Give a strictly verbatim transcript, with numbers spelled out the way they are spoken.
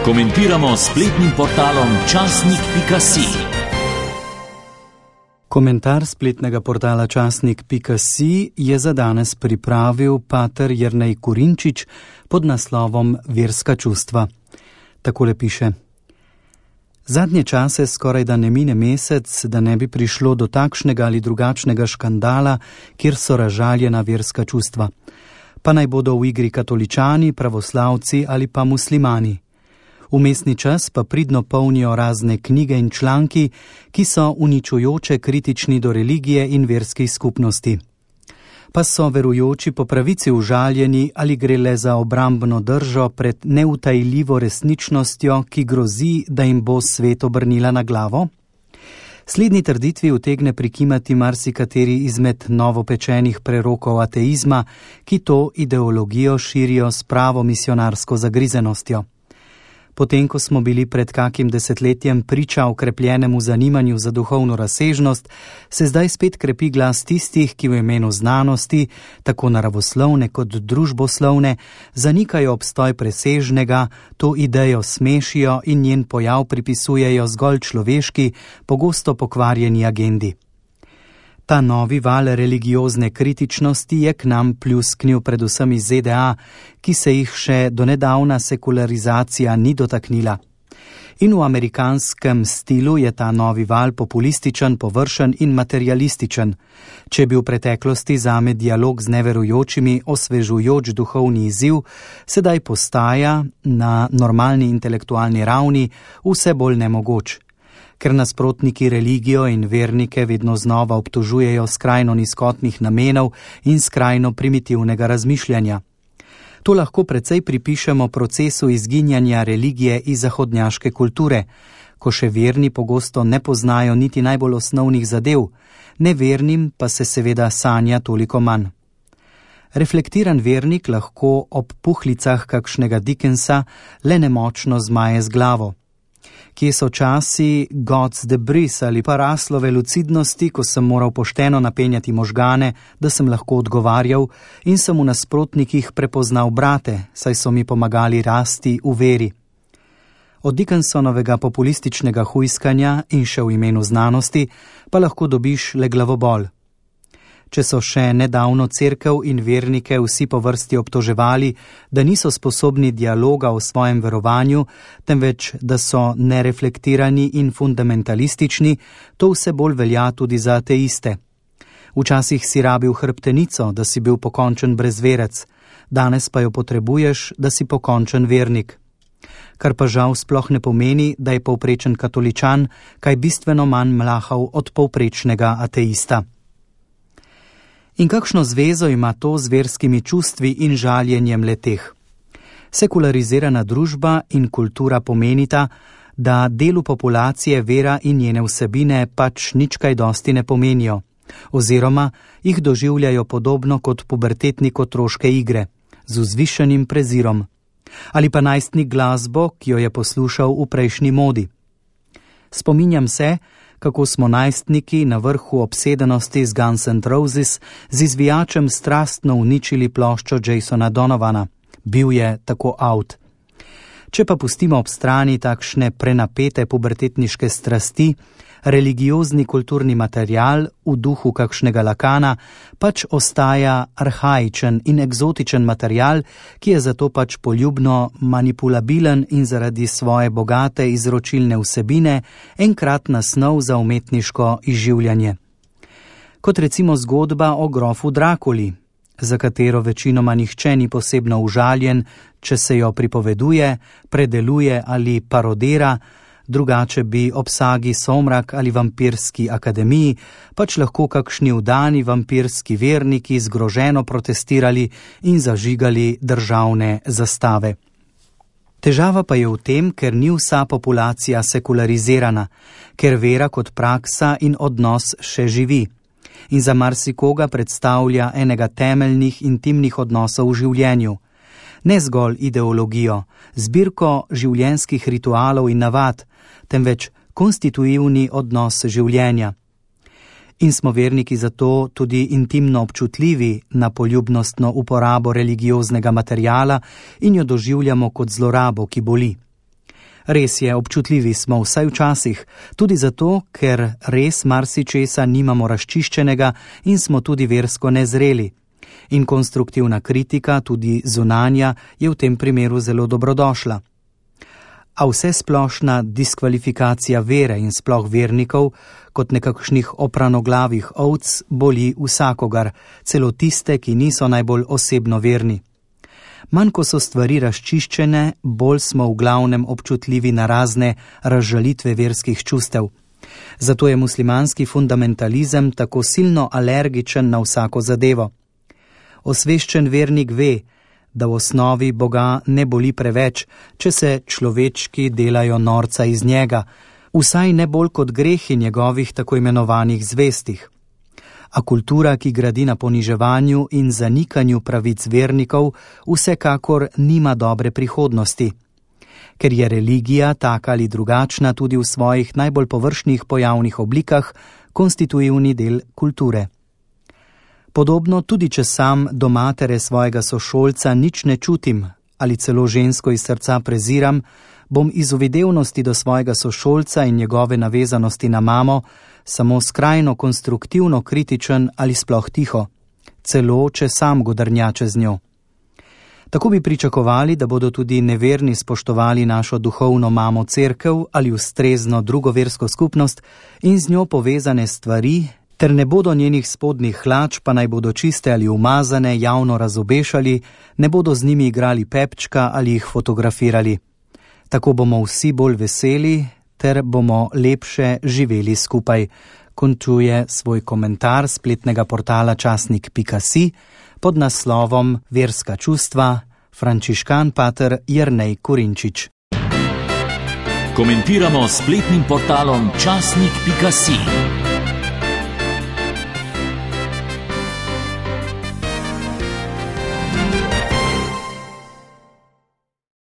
Komentiramo s spletnim portalom časnik pika si. Komentar spletnega portala časnik pika si je za danes pripravil pater Jernej Kurinčič pod naslovom Verska čustva. Takole piše: Zadnje čase skoraj da ne mine mesec, da ne bi prišlo do takšnega ali drugačnega škandala, kjer so razžaljena verska čustva. Pa naj bodo v igri katoličani, pravoslavci ali pa muslimani. Vmesni čas pa pridno polnijo razne knjige in članki, ki so uničujoče kritični do religije in verskih skupnosti. Pa so verujoči po pravici užaljeni ali gre le za obrambno držo pred neutajljivo resničnostjo, ki grozi, da jim bo svet obrnila na glavo? Slednji trditvi utegne prikimati marsikateri izmed novopečenih prerokov ateizma, ki to ideologijo širijo s pravo misionarsko zagrizenostjo. Potem, ko smo bili pred kakim desetletjem priča okrepljenemu zanimanju za duhovno razsežnost, se zdaj spet krepi glas tistih, ki v imenu znanosti, tako naravoslovne kot družboslovne, zanikajo obstoj presežnega, to idejo smešijo in njen pojav pripisujejo zgolj človeški, pogosto pokvarjeni agendi. Ta novi val religiozne kritičnosti je k nam pljusknil predvsem iz Z D A, ki se jih še donedavna sekularizacija ni dotaknila. In v amerikanskem stilu je ta novi val populističen, površen in materialističen. Če bi v preteklosti zame dialog z neverujočimi osvežujoč duhovni izziv, sedaj postaja na normalni intelektualni ravni vse bolj nemogoč. Ker nasprotniki religijo in vernike vedno znova obtožujejo skrajno nizkotnih namenov in skrajno primitivnega razmišljanja. To lahko precej pripišemo procesu izginjanja religije iz zahodnjaške kulture, ko še verni pogosto ne poznajo niti najbolj osnovnih zadev, nevernim pa se seveda sanja toliko manj. Reflektiran vernik lahko ob puhlicah kakšnega Dickensa le nemočno zmaje z glavo. Kje so časi God's debris ali pa Raslove lucidnosti, ko sem moral pošteno napenjati možgane, da sem lahko odgovarjal in sem v nasprotnikih prepoznal brate, saj so mi pomagali rasti v veri. Od Dickensonovega populističnega hujskanja in še v imenu znanosti pa lahko dobiš le glavobol. Če so še nedavno cerkev in vernike vsi po vrsti obtoževali, da niso sposobni dialoga o svojem verovanju, temveč da so nereflektirani in fundamentalistični, to vse bolj velja tudi za ateiste. Včasih si rabil hrbtenico, da si bil pokončen brezverec, danes pa jo potrebuješ, da si pokončen vernik. Kar pa žal sploh ne pomeni, da je povprečen katoličan kaj bistveno manj mlahav od povprečnega ateista. In kakšno zvezo ima to z verskimi čustvi in žaljenjem leteh? Sekularizirana družba in kultura pomenita, da delu populacije vera in njene vsebine pač nič kaj dosti ne pomenijo, oziroma jih doživljajo podobno kot pubertetnik otroške igre, z vzvišenim prezirom. Ali pa najstnik glasbo, ki jo je poslušal v prejšnji modi. Spominjam se, kako smo najstniki na vrhu obsedenosti z Guns N' Roses z izvijačem strastno uničili ploščo Jasona Donovana. Bil je tako out. Če pa pustimo ob strani takšne prenapete pubertetniške strasti, religiozni kulturni material v duhu kakšnega Lakana pač ostaja arhaičen in egzotičen material, ki je zato pač poljubno manipulabilen in zaradi svoje bogate izročilne vsebine enkratna snov za umetniško izživljanje. Kot recimo zgodba o grofu Drakuli, za katero večinoma nihče ni posebno užaljen, če se jo pripoveduje, predeluje ali parodira, drugače bi ob sagi Somrak ali vampirski akademiji pač lahko kakšni vdani vampirski verniki zgroženo protestirali in zažigali državne zastave. Težava pa je v tem, ker ni vsa populacija sekularizirana, ker vera kot praksa in odnos še živi in za marsikoga predstavlja enega temeljnih intimnih odnosov v življenju. Ne zgolj ideologijo, zbirko življenjskih ritualov in navad, temveč konstitutivni odnos življenja. In smo verniki zato tudi intimno občutljivi na poljubnostno uporabo religioznega materiala in jo doživljamo kot zlorabo, ki boli. Res je, občutljivi smo vsaj včasih, tudi zato, ker res marsičesa nimamo razčiščenega in smo tudi versko nezreli. In konstruktivna kritika, tudi zunanja, je v tem primeru zelo dobrodošla. A vse splošna diskvalifikacija vere in sploh vernikov, kot nekakšnih opranoglavih ovc, boli vsakogar, celo tiste, ki niso najbolj osebno verni. Manj ko so stvari razčiščene, bolj smo v glavnem občutljivi na razne razžalitve verskih čustev. Zato je muslimanski fundamentalizem tako silno alergičen na vsako zadevo. Osveščen vernik ve, da v osnovi Boga ne boli preveč, če se človečki delajo norca iz njega, vsaj ne bolj kot grehi njegovih tako imenovanih zvestih. A kultura, ki gradi na poniževanju in zanikanju pravic vernikov, vsekakor nima dobre prihodnosti. Ker je religija, taka ali drugačna, tudi v svojih najbolj površnih pojavnih oblikah, konstitutivni del kulture. Podobno tudi, če sam do matere svojega sošolca nič ne čutim ali celo žensko iz srca preziram, bom iz uvidevnosti do svojega sošolca in njegove navezanosti na mamo samo skrajno konstruktivno kritičen ali sploh tiho, celo če sam godrnja čez njo. Tako bi pričakovali, da bodo tudi neverni spoštovali našo duhovno mamo cerkev ali ustrezno drugo versko skupnost in z njo povezane stvari, ter ne bodo njenih spodnjih hlač, pa naj bodo čiste ali umazane, javno razobešali, ne bodo z njimi igrali pepčka ali jih fotografirali. Tako bomo vsi bolj veseli, ter bomo lepše živeli skupaj, končuje svoj komentar spletnega portala časnik pika si pod naslovom Verska čustva, frančiškan pater Jernej Kurinčič. Komentiramo spletnim portalom časnik pika si.